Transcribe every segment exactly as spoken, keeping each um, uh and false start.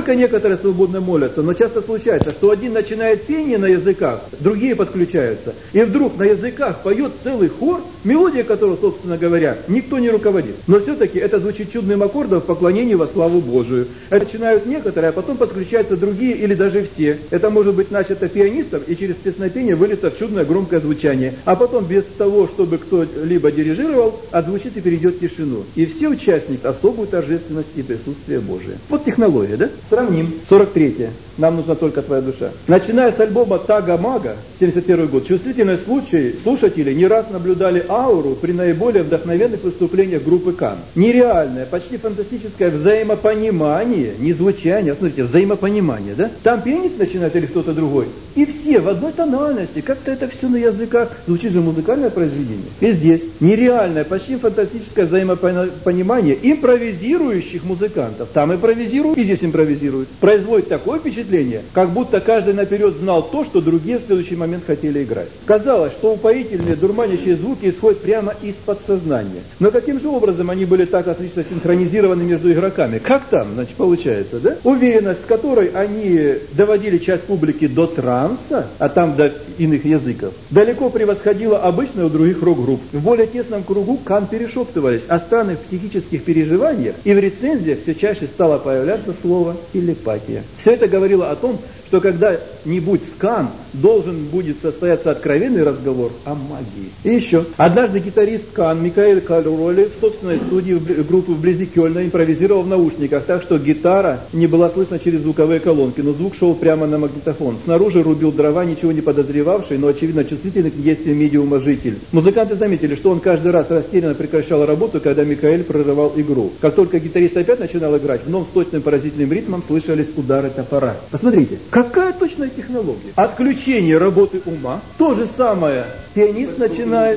только некоторые свободно молятся, но часто случается, что один начинает пение на языках, другие подключаются, и вдруг на языках поет целый хор, мелодия которого, собственно говоря, никто не руководит. Но все-таки это звучит чудным аккордом в поклонении во славу Божию. Это начинают некоторые, а потом подключаются другие или даже все. Это может быть начато пианистом и через песнопение выльется в чудное громкое звучание. А потом без того, чтобы кто-либо дирижировал, отзвучит и перейдет в тишину. И все участники особую торжественность и присутствие Божие. Вот технология, да? Сравним. сорок третье. Нам нужна только твоя душа. Начиная с альбома «Тага-мага», семьдесят первый год, чувствительные случаи, слушатели не раз наблюдали ауру при наиболее вдохновенных выступлениях группы Кан. Нереальное, почти фантастическое взаимопонимание, не звучание, а смотрите, взаимопонимание, да? Там пианист начинает или кто-то другой, и все в одной тональности, как-то это все на языках, звучит же музыкальное произведение. И здесь нереальное, почти фантастическое взаимопонимание импровизирующих музыкантов. Там импровизируют, и здесь импровизируют. Производит такое впечатление, как будто каждый наперед знал то, что другие в следующий момент хотели играть. Казалось, что упоительные, дурманящие звуки исходят прямо из подсознания. Но каким же образом они были так отлично синхронизированы между игроками? Как там, значит, получается, да? Уверенность, с которой они доводили часть публики до транса, а там до иных языков, далеко превосходила обычную у других рок-групп. В более тесном кругу Кан перешептывались о странных психических переживаниях, и в рецензиях все чаще стало появляться слово «телепатия». Все это говорит о том, что когда-нибудь с Кан должен будет состояться откровенный разговор о магии. И еще. Однажды гитарист Кан Микаэль Кальроли в собственной студии группы вблизи Кёльна импровизировал в наушниках, так что гитара не была слышна через звуковые колонки, но звук шел прямо на магнитофон. Снаружи рубил дрова, ничего не подозревавший, но очевидно чувствительный к действиям медиума житель. Музыканты заметили, что он каждый раз растерянно прекращал работу, когда Микаэль прерывал игру. Как только гитарист опять начинал играть, вновь с точным поразительным ритмом слышались удары топора. Посмотрите, какая точная технология. Отключение работы ума. То же самое. Пианист начинает...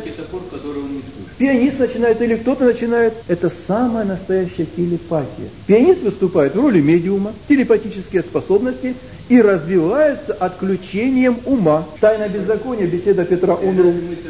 Пианист начинает или кто-то начинает. Это самая настоящая телепатия. Пианист выступает в роли медиума, телепатические способности и развивается отключением ума. Тайна беззакония, беседа Петра Унру.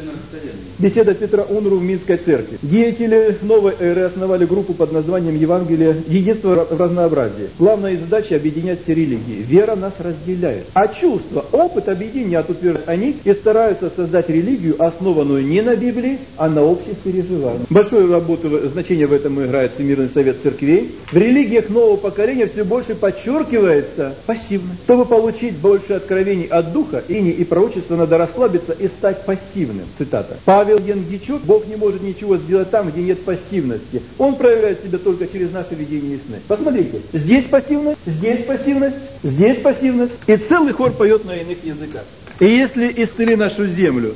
Беседа Петра Унру в Минской церкви. Деятели новой эры основали группу под названием «Евангелие. Единство в разнообразии». Главная их задача — объединять все религии. Вера нас разделяет. А чувство, опыт объединят, утверждают они, и стараются создать религию, основанную не на Библии, а на общих переживаниях. Большое работу, значение в этом играет Всемирный совет церквей. В религиях нового поколения все больше подчеркивается пассивность. Чтобы получить больше откровений от Духа, ини и пророчества надо расслабиться и стать пассивным. Цитата. Павел Янгичук: Бог не может ничего сделать там, где нет пассивности. Он проявляет себя только через наше видение и сны. Посмотрите, здесь пассивность, здесь пассивность, здесь пассивность. И целый хор поет на иных языках. И если исцели нашу землю...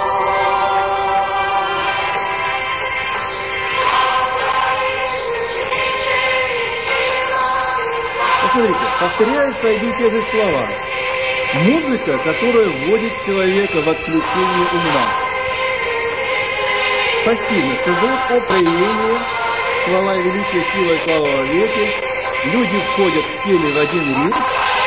Посмотрите, повторяются одни и те же слова. Музыка, которая вводит человека в отключение ума. Пассивность создает о проявлении, слова величия, сила и слава во веки. Люди входят в теле в один ритм.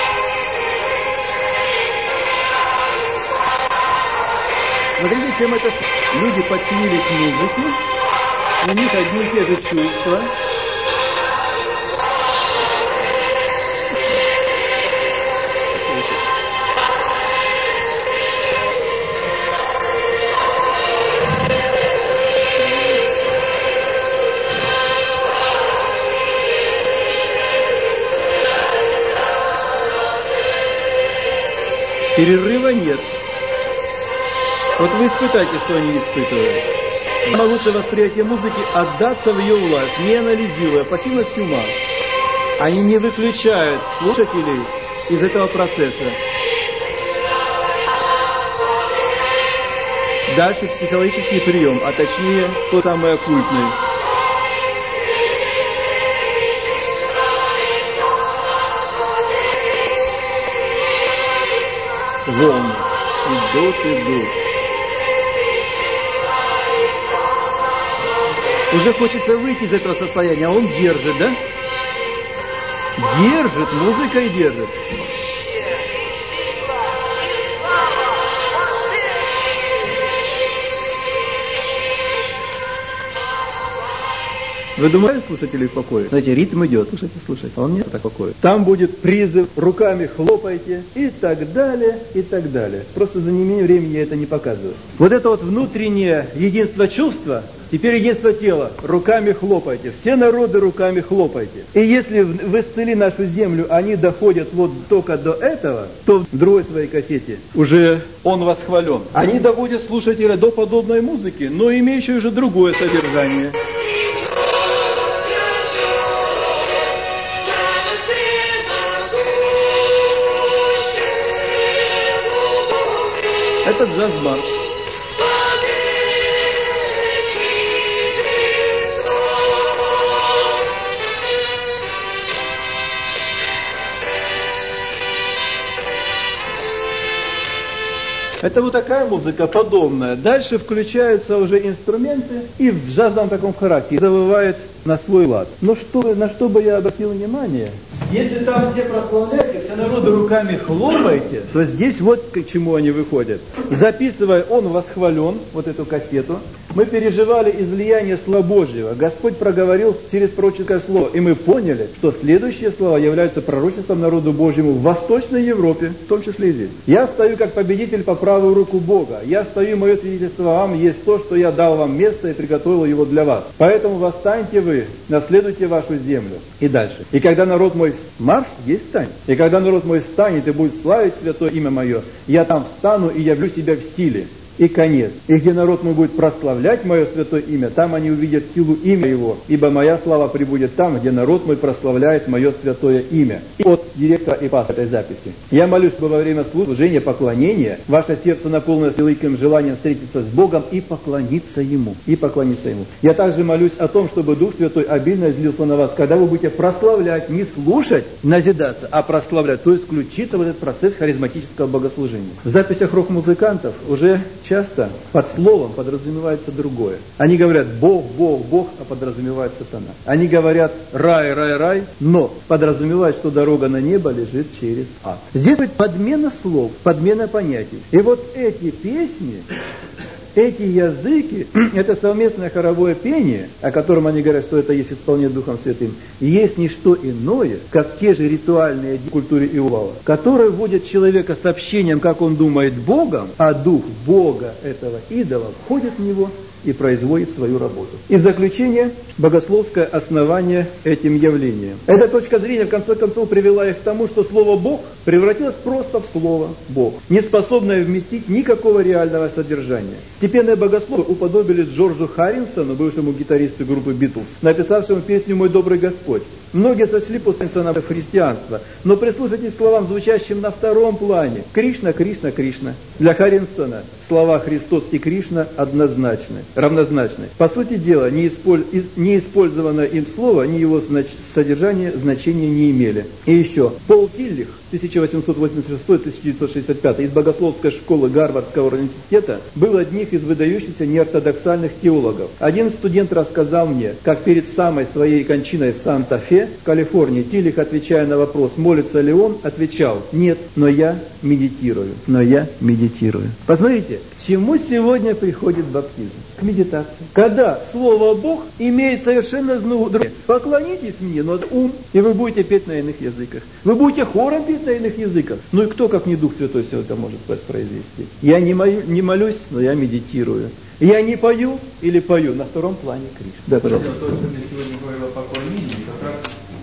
Смотрите, чем это... Люди подчинились музыке, у них одни и те же чувства. Перерыва нет. Вот вы испытайте, что они испытывают. Самое лучшее восприятие музыки — отдаться в ее власть, не анализируя пассивность ума. Они не выключают слушателей из этого процесса. Дальше психологический прием, а точнее тот самый оккультный. Волны идут, идут. Уже хочется выйти из этого состояния, а он держит, да? Держит, музыка и держит. Вы думаете, слушатели в покое? Знаете, ритм идет, слушайте, слушайте, а он нет так покоя. Там будет призыв, руками хлопайте и так далее, и так далее. Просто за неимением времени я это не показываю. Вот это вот внутреннее единство чувства, теперь единство тела, руками хлопайте, все народы руками хлопайте. И если в исцели нашу землю они доходят вот только до этого, то в другой своей кассете уже он восхвален. Они доводят слушателя до подобной музыки, но имеющей уже другое содержание. Это джаз-марш. Это вот такая музыка подобная. Дальше включаются уже инструменты, и в джазовом таком характере завывает на свой лад. Но что, на что бы я обратил внимание? Если там все прославляете, все народы руками хлопаете, то здесь вот к чему они выходят. Записывая «Он восхвален», вот эту кассету, мы переживали излияние Слова Божьего. Господь проговорил через пророческое слово, и мы поняли, что следующие слова являются пророчеством народу Божьему в Восточной Европе, в том числе и здесь. «Я стою как победитель по правую руку Бога. Я стою, мое свидетельство вам есть то, что я дал вам место и приготовил его для вас. Поэтому восстаньте вы, наследуйте вашу землю». И дальше. «И когда народ мой марш, есть танец. И когда народ мой встанет и будет славить святое имя мое, я там встану и явлю себя в силе». И конец. И где народ мой будет прославлять мое святое имя, там они увидят силу имя его, ибо моя слава прибудет там, где народ мой прославляет мое святое имя. И от директора и пастора этой записи. Я молюсь, чтобы во время служения, поклонения, ваше сердце наполнилось великим желанием встретиться с Богом и поклониться Ему. И поклониться Ему. Я также молюсь о том, чтобы Дух Святой обильно излился на вас, когда вы будете прославлять, не слушать, назидаться, а прославлять, то есть включиться в этот процесс харизматического богослужения. В записях рок-музыкантов уже часто под словом подразумевается другое. Они говорят «Бог, Бог, Бог», а подразумевает сатана. Они говорят «рай, рай, рай», но подразумевают, что дорога на небо лежит через ад. Здесь будет подмена слов, подмена понятий. И вот эти песни, эти языки, это совместное хоровое пение, о котором они говорят, что это есть исполнение Духом Святым, есть не что иное, как те же ритуальные культуры Иова, которые вводят человека с общением, как он думает, Богом, а дух Бога этого идола входит в него и производит свою работу. И в заключение, богословское основание этим явлением. Эта точка зрения, в конце концов, привела их к тому, что слово «Бог» превратилось просто в слово «Бог», не способное вместить никакого реального содержания. Степенные богословы уподобились Джорджу Харрисону, бывшему гитаристу группы «Битлз», написавшему песню «Мой добрый Господь». Многие сошли после Харрисона в христианство, но прислушайтесь к словам, звучащим на втором плане. Кришна, Кришна, Кришна. Для Харрисона слова Христос и Кришна однозначны, равнозначны. По сути дела, неиспользованное им слово, ни его знач... содержание, значения не имели. И еще, Пол Тиллих, тысяча восемьсот восемьдесят шестой — тысяча девятьсот шестьдесят пятый, из богословской школы Гарвардского университета, был одним из выдающихся неортодоксальных теологов. Один студент рассказал мне, как перед самой своей кончиной в Санта-Фе, в Калифорнии, Тиллих, отвечая на вопрос, молится ли он, отвечал: «Нет, но я медитирую, но я медитирую». Посмотрите, к чему сегодня приходит баптизм? К медитации. Когда слово «Бог» имеет совершенно другое. Поклонитесь мне, но ум, и вы будете петь на иных языках. Вы будете хором петь на иных языках. Ну и кто, как не Дух Святой, все это может воспроизвести? Я не, молю, не молюсь, но я медитирую. Я не пою или пою, на втором плане Кришна. Да, пожалуйста. То, что мы сегодня говорили о поклонении, как раз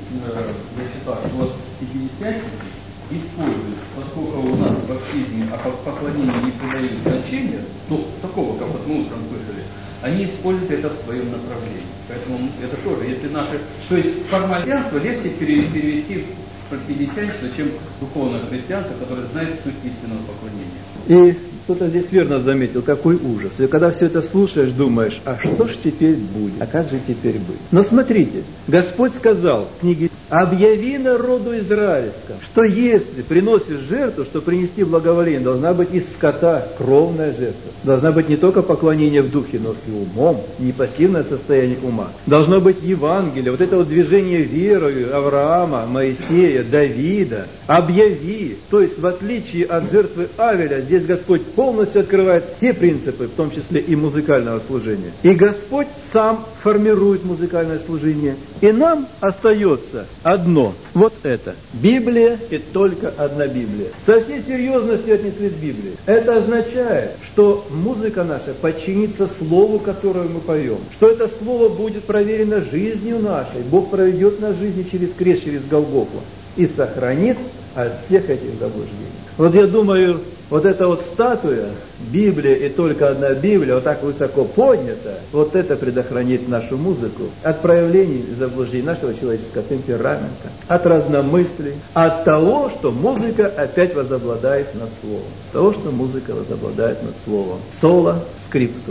э, я считаю, что вот пятидесятники используют, поскольку у нас в баптизме о поклонении не придают значения, ну, такого, как вот мы утром слышали, они используют это в своем направлении. Поэтому это тоже, если наши... То есть формальянство легче перевести в пятидесятничество, чем духовное христианство, которое знает суть истинного поклонения. И кто-то здесь верно заметил, какой ужас. И когда все это слушаешь, думаешь, а что ж теперь будет? А как же теперь быть? Но смотрите, Господь сказал в книге: «Объяви народу израильскому, что если приносишь жертву, что принести благоволение, должна быть из скота кровная жертва. Должна быть не только поклонение в духе, но и умом, не пассивное состояние ума. Должно быть Евангелие, вот это вот движение верою Авраама, Моисея, Давида. Объяви». То есть, в отличие от жертвы Авеля, здесь Господь полностью открывает все принципы, в том числе и музыкального служения. И Господь сам формирует музыкальное служение. И нам остается одно, вот это. Библия и только одна Библия. Со всей серьезностью отнеслись к Библии. Это означает, что музыка наша подчинится Слову, которое мы поем. Что это Слово будет проверено жизнью нашей. Бог проведет нас жизни через крест, через Голгофу. И сохранит от всех этих заблуждений. Вот я думаю, вот эта вот статуя, Библия и только одна Библия, вот так высоко поднята, вот это предохранит нашу музыку от проявлений заблуждений нашего человеческого темперамента, от разномыслий, от того, что музыка опять возобладает над словом. Того, что музыка возобладает над словом. Соло скриптум.